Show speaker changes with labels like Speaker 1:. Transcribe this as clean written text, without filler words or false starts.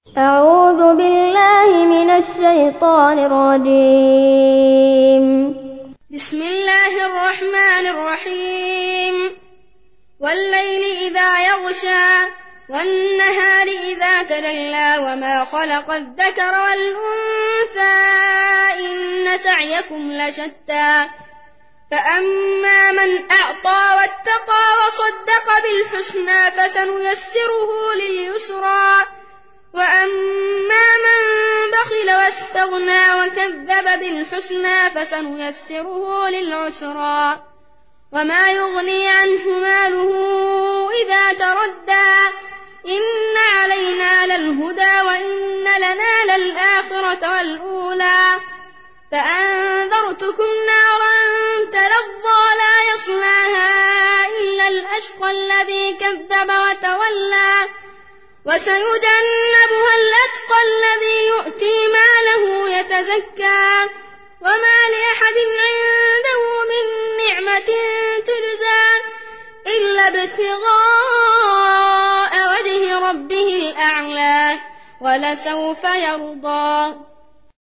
Speaker 1: أعوذ بالله من الشيطان الرجيم.
Speaker 2: بسم الله الرحمن الرحيم. والليل إذا يغشى والنهار إذا تجلى وما خلق الذكر والأنثى إن سعيكم لشتى فأما من أعطى واتقى وصدق بالحسنى فسنيسره لليسرى وأما من بخل واستغنى وكذب بالحسنى فسنيسره للعسرى وما يغني عنه ماله إذا تردى إن علينا للهدى وإن لنا للآخرة والأولى فأنذرتكم نارا تلظى لا يصلاها إلا الأشقى الذي كذب وتولى وسيجنبها الأتقى الذي يؤتي ماله يتزكى وما لأحد عنده من نعمة تجزى إلا ابتغاء وجه ربه الأعلى ولسوف يرضى.